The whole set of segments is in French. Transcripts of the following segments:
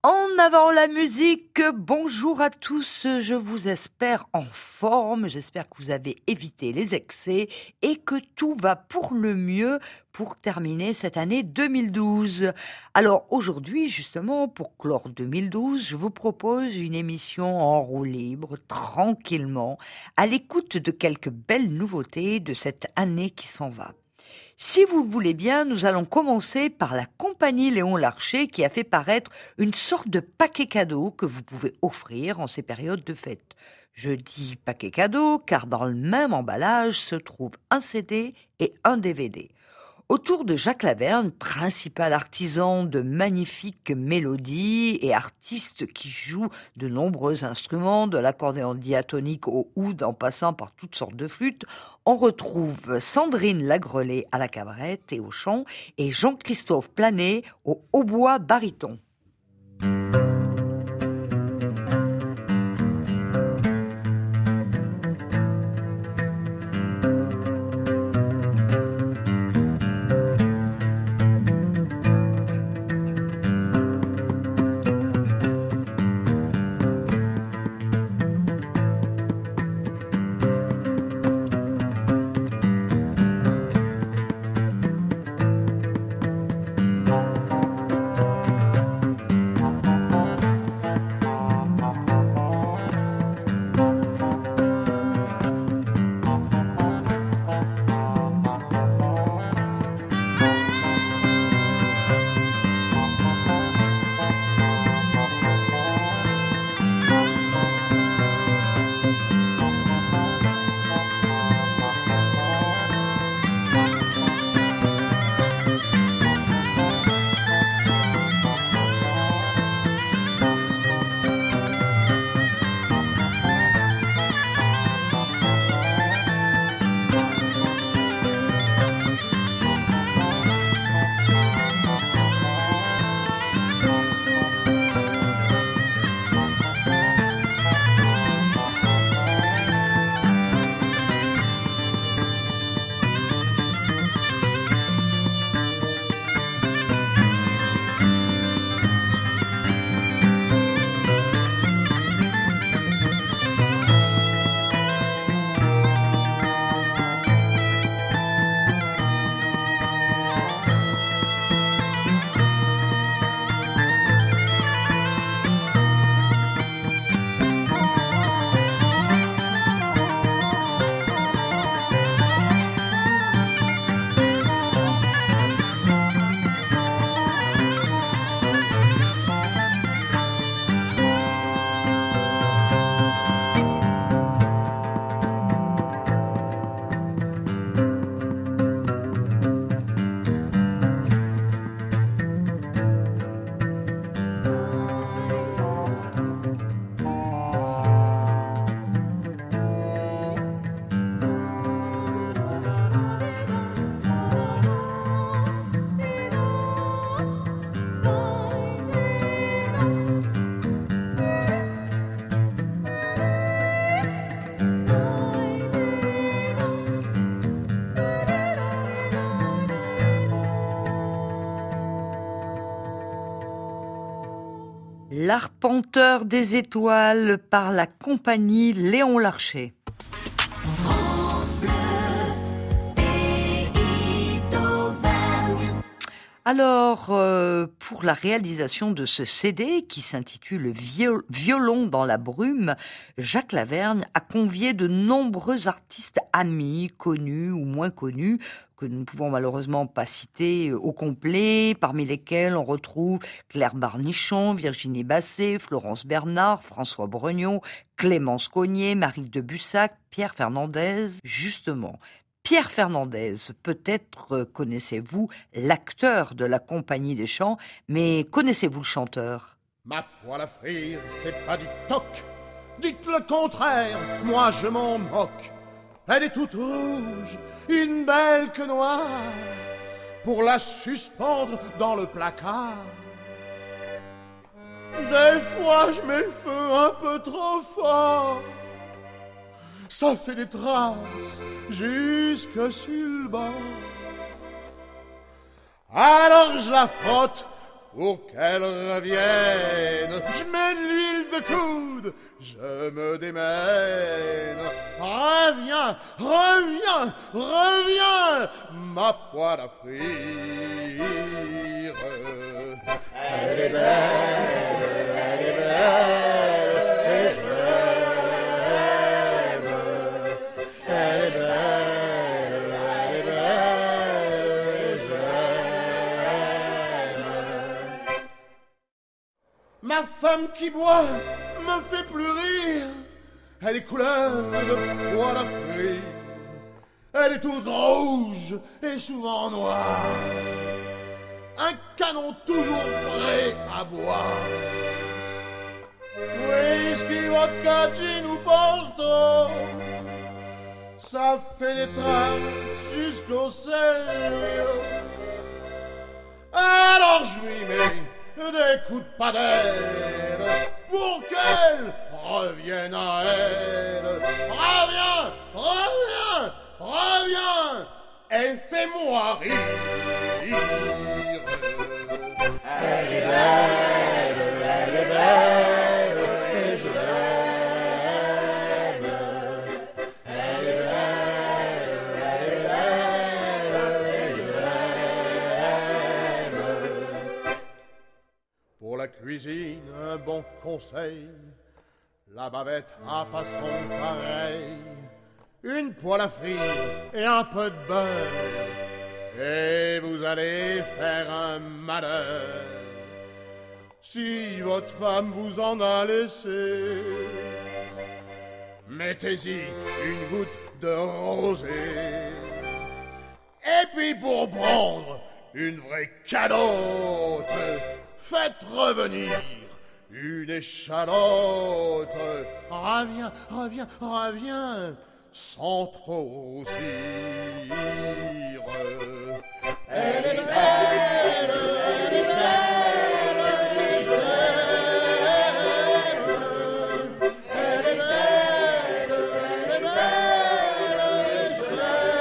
En avant la musique, bonjour à tous, je vous espère en forme, j'espère que vous avez évité les excès et que tout va pour le mieux pour terminer cette année 2012. Alors aujourd'hui, justement, pour clore 2012, je vous propose une émission en roue libre, tranquillement, à l'écoute de quelques belles nouveautés de cette année qui s'en va. Si vous le voulez bien, nous allons commencer par la compagnie Léon Larcher qui a fait paraître une sorte de paquet cadeau que vous pouvez offrir en ces périodes de fête. Je dis paquet cadeau car dans le même emballage se trouvent un CD et un DVD. Autour de Jacques Lavergne, principal artisan de magnifiques mélodies et artiste qui joue de nombreux instruments, de l'accordéon diatonique au oud en passant par toutes sortes de flûtes, on retrouve Sandrine Lagrelé à la cabrette et au chant et Jean-Christophe Planet au hautbois baryton. L'arpenteur des étoiles par la compagnie Léon Larcher. France Bleu, pays d'Auvergne. Alors, pour la réalisation de ce CD qui s'intitule Violon dans la brume, Jacques Lavergne a convié de nombreux artistes amis, connus ou moins connus, que nous ne pouvons malheureusement pas citer au complet, parmi lesquels on retrouve Claire Barnichon, Virginie Basset, Florence Bernard, François Brognon, Clémence Cognier, Marie de Bussac, Pierre Fernandez. Justement, Pierre Fernandez, peut-être connaissez-vous l'acteur de la Compagnie des Chants, mais connaissez-vous le chanteur ? Ma poêle à frire, c'est pas du toc. Dites le contraire, moi je m'en moque. Elle est toute rouge, une belle que noire, pour la suspendre dans le placard. Des fois je mets le feu un peu trop fort, ça fait des traces jusque sur le bord. Alors je la frotte pour qu'elle revienne. Je mets de l'huile de coude, je me démène. Reviens, reviens, reviens, ma poêle à frire. Elle est belle, elle est belle, et je l'aime. Elle est belle, elle est belle, et je l'aime. Ma femme qui boit me fait plus rire. Elle est couleur de poêle à frire. Elle est toute rouge et souvent noire. Un canon toujours prêt à boire. Whisky, vodka, gin ou porto, ça fait des traces jusqu'au cerveau. Alors je lui mets des coups de padelle pour qu'elle revienne à elle. Reviens, reviens, reviens, et fais-moi rire. Elle est belle, elle est belle, et je l'aime. Elle est belle, elle est belle, et je l'aime. Pour la cuisine, un bon conseil, la bavette a pas son pareil. Une poêle à frire et un peu de beurre, et vous allez faire un malheur. Si votre femme vous en a laissé, mettez-y une goutte de rosée. Et puis pour prendre une vraie calotte, faites revenir une échalote. Reviens, reviens, reviens, sans trop grossir. Elle est belle, elle est belle, et je l'aime. Elle est belle, elle est belle, et je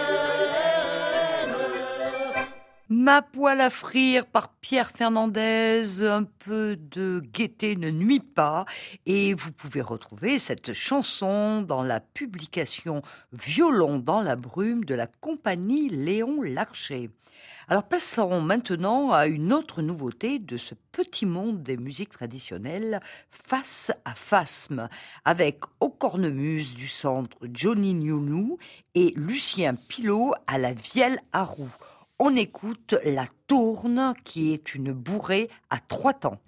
l'aime. Ma poêle à frire par Pierre Fernandez, un peu de gaieté ne nuit pas, et vous pouvez retrouver cette chanson dans la publication Violon dans la brume de la compagnie Léon Larcher. Alors passons maintenant à une autre nouveauté de ce petit monde des musiques traditionnelles, Face à Phasme, avec aux cornemuses du centre Johnny Newnou et Lucien Pilot à la vielle à roue. On écoute La Tourne, qui est une bourrée à 3 temps.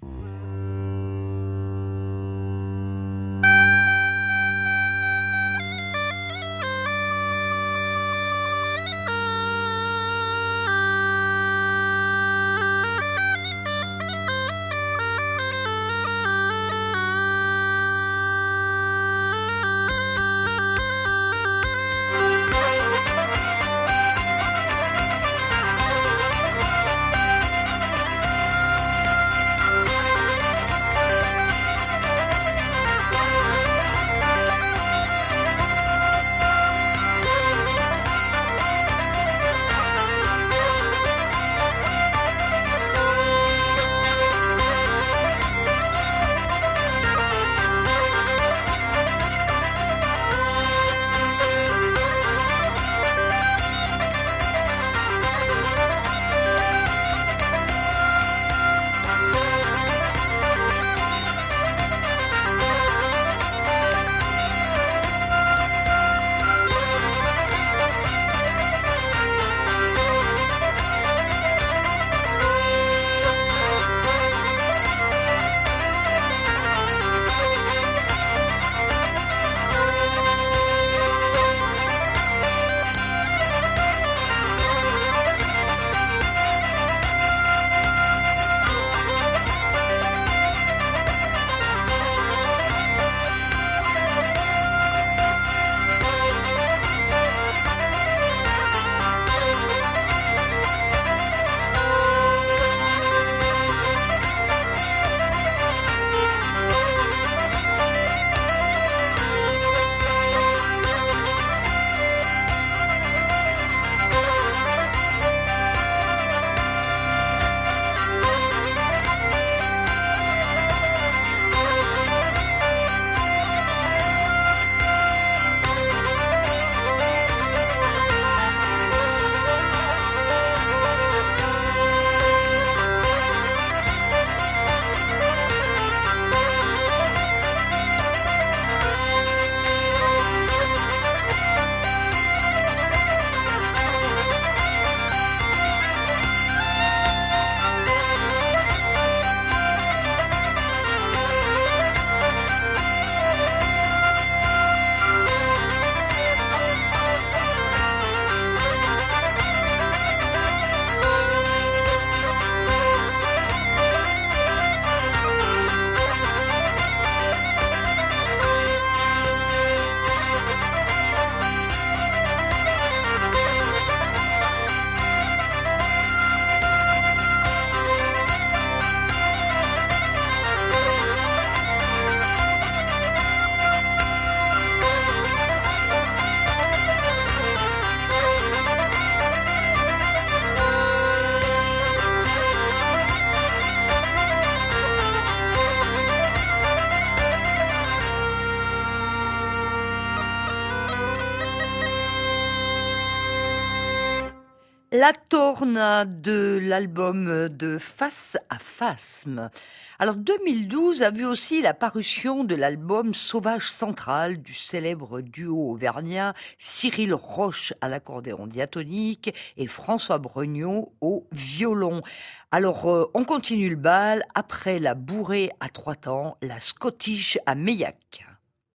La Torna de l'album de Face à Phasme. Alors 2012 a vu aussi la parution de l'album Sauvage Central du célèbre duo auvergnat Cyril Roche à l'accordéon diatonique et François Breugnot au violon. Alors on continue le bal après la bourrée à 3 temps, la Scottish à Meillac.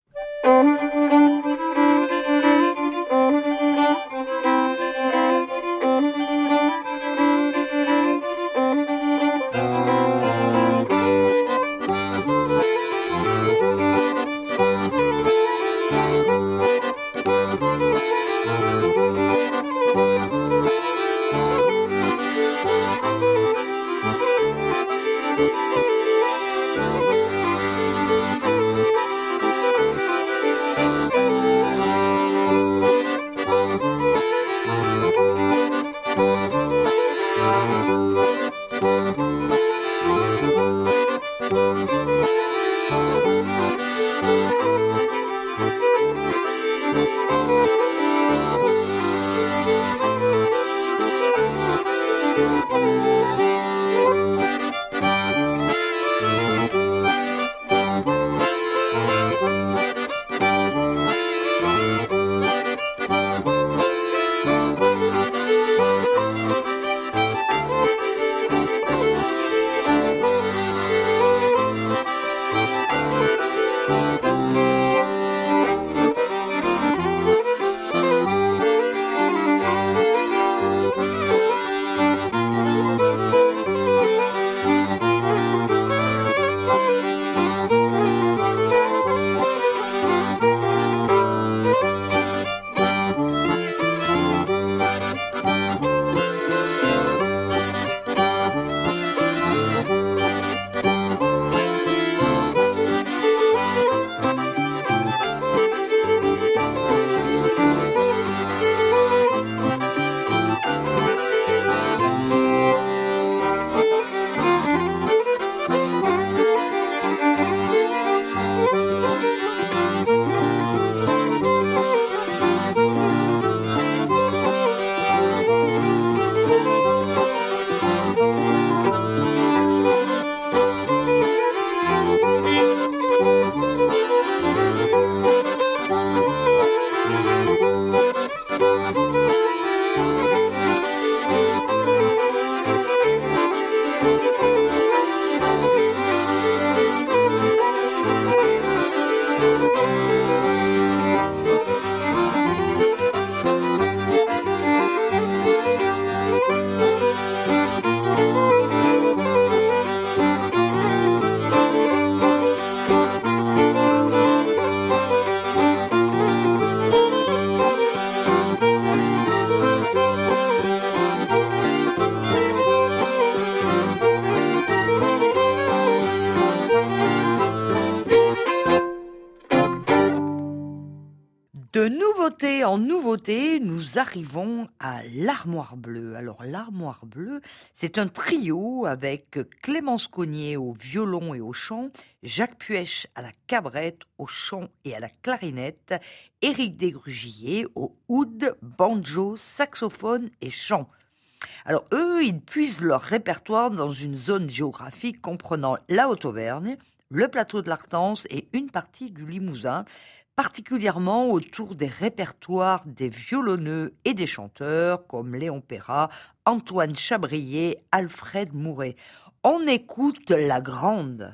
De nouveauté en nouveauté, nous arrivons à l'Armoire Bleue. Alors l'Armoire Bleue, c'est un trio avec Clémence Cognier au violon et au chant, Jacques Puech à la cabrette, au chant et à la clarinette, Éric Desgrugier au oud, banjo, saxophone et chant. Alors eux, ils puisent leur répertoire dans une zone géographique comprenant la Haute-Auvergne, le plateau de l'Artense et une partie du Limousin, particulièrement autour des répertoires des violonneux et des chanteurs comme Léon Perra, Antoine Chabrier, Alfred Mouret. On écoute la grande.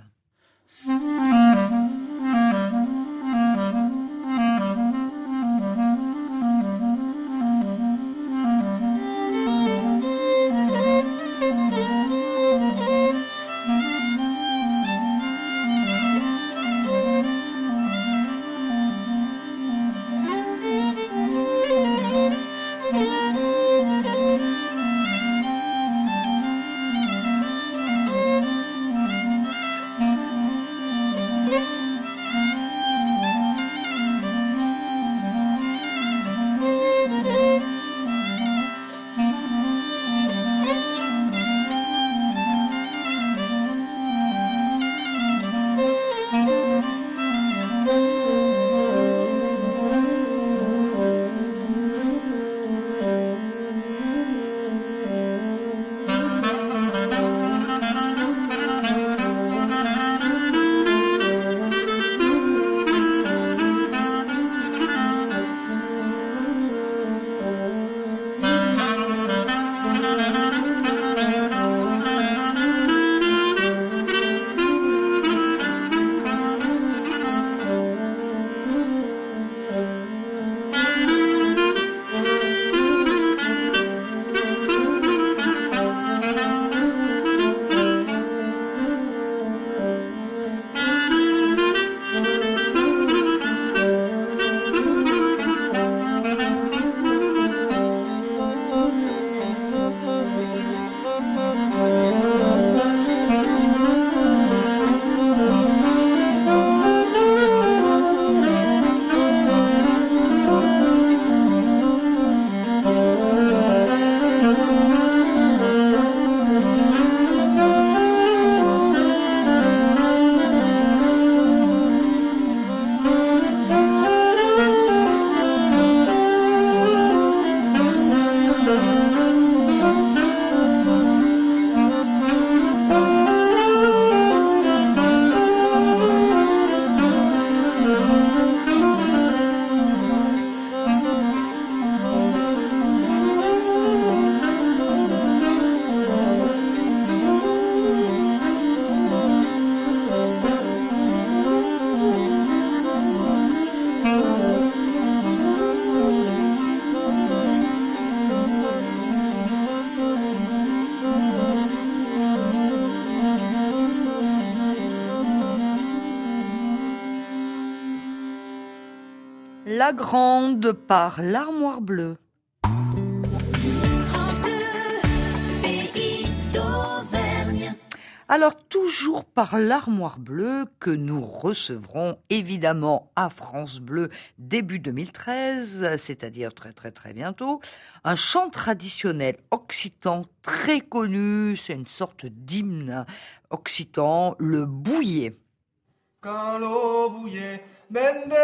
La Grande par l'Armoire Bleue. France Bleu, pays d'Auvergne. Alors, toujours par l'Armoire Bleue que nous recevrons évidemment à France Bleu début 2013, c'est-à-dire très très très bientôt, un chant traditionnel occitan très connu, c'est une sorte d'hymne occitan, le bouillet. Quand l'eau bouillait, bende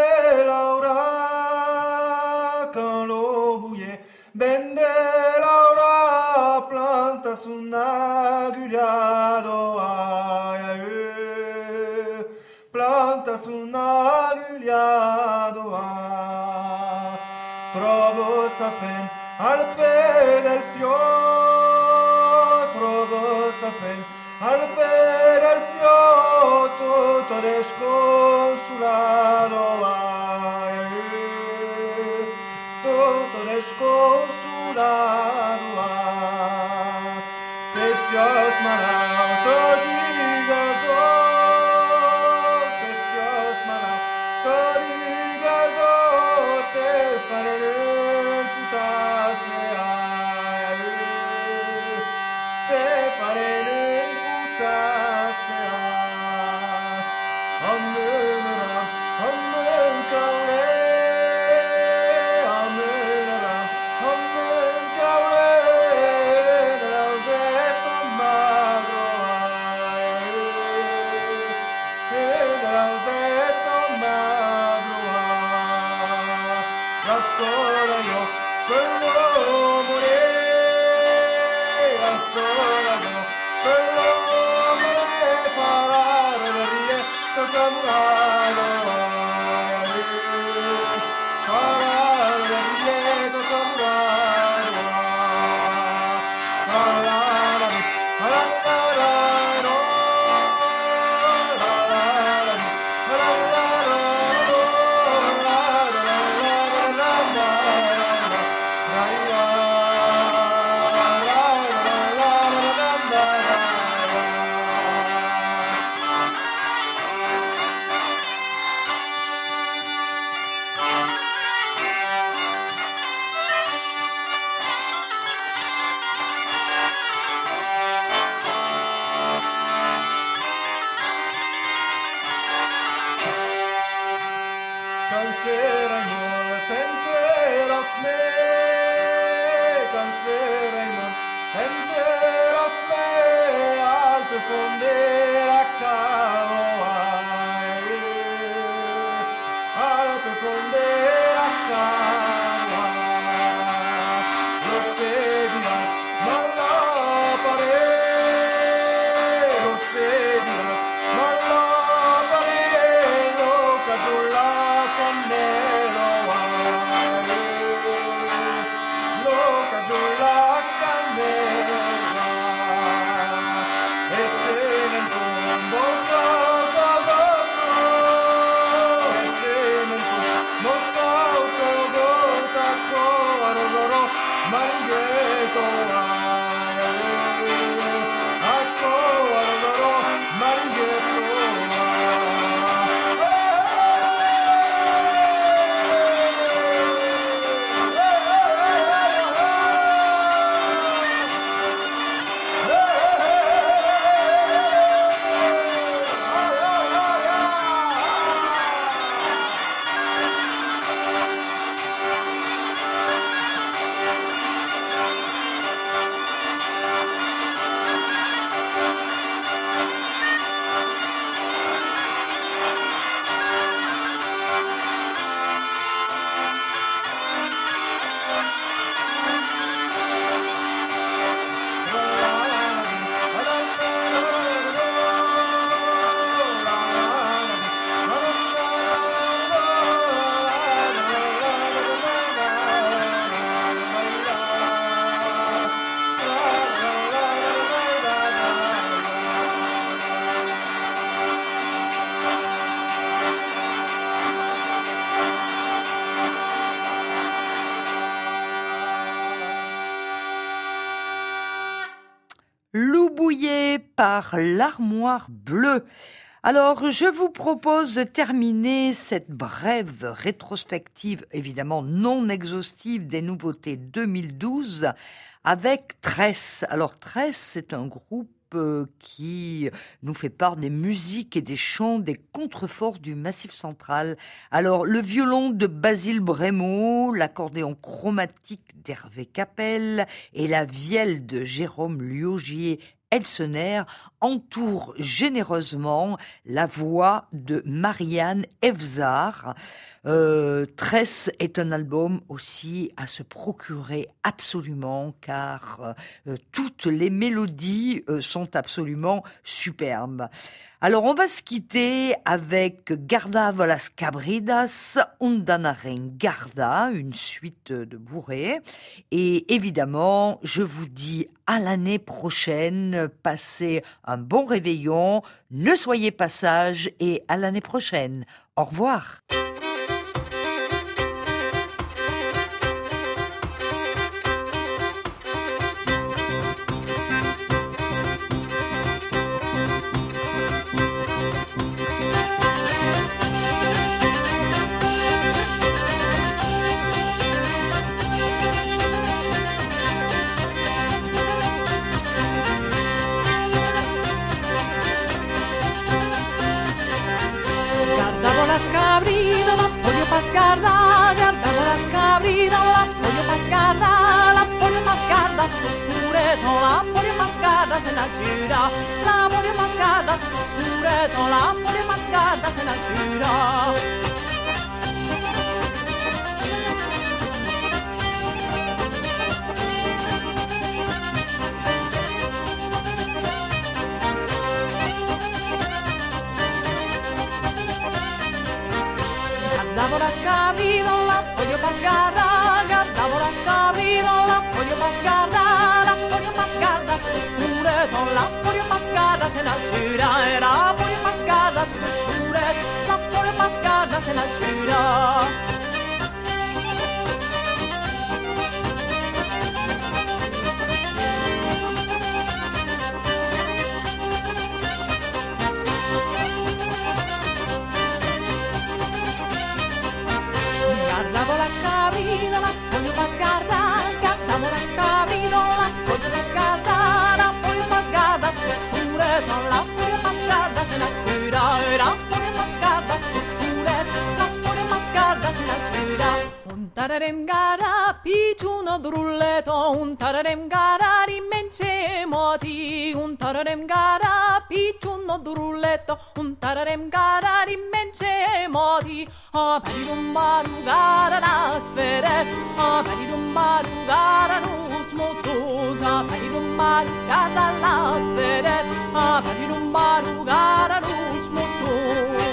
Laura, quand l'eau bouillait, bende Laura, planta su una gugliado, planta su una gugliado, trovo sa fen al pe del fior, trovo sa fen al pe del fior, tutto desconsolado, tutto desconsolado, se sios malauto digas se sios malauto digas te faré putazia, te faré putazia. Loubouillé par l'Armoire Bleue. Alors, je vous propose de terminer cette brève rétrospective, évidemment non exhaustive, des nouveautés 2012 avec Tress. Alors, Tress, c'est un groupe qui nous fait part des musiques et des chants des contreforts du Massif central. Alors, le violon de Basile Brémaud, l'accordéon chromatique d'Hervé Capel et la vielle de Jérôme Liogier Elsener entourent généreusement la voix de Marianne Evzar. Tress est un album aussi à se procurer absolument car toutes les mélodies sont absolument superbes. Alors on va se quitter avec Garda volas cabridas, undanaren garda, une suite de bourrées. Et évidemment, je vous dis à l'année prochaine, passez un bon réveillon, ne soyez pas sages et à l'année prochaine. Au revoir. Guardavo la scabrita, la pollo pascarda, la pollo pascarda, sureto, la pollo pascarda se la gira, la pollo pascarda, sureto, la pollo pascarda se la gira. Guardavo la scabrita, la pollo pascarda, guardavo la scabrita, la pollo pascarda, la pollo pascarda, sureto, la pollo pascarda se la gira, la pollo pascarda, sureto, la pollo pascarda se la gira. Guardavo la scabrita, la pollo pascarda, guardavo la scabrita, la pollo pascarda, la pollo pascarda, sureto, la pollo pascarda se la gira, la pollo pascarda, sureto, la pollo pascarda se la gira. Un tararem gara, picciuno drulleto, un tararem gara, rimence moti, un tararem gara, picciuno drulleto, un tararem gara, rimence moti, a paridumbaru gara na sfere, a paridumbaru gara nus motus, a paridumbaru gara la sfere, a paridumbaru gara nus motus.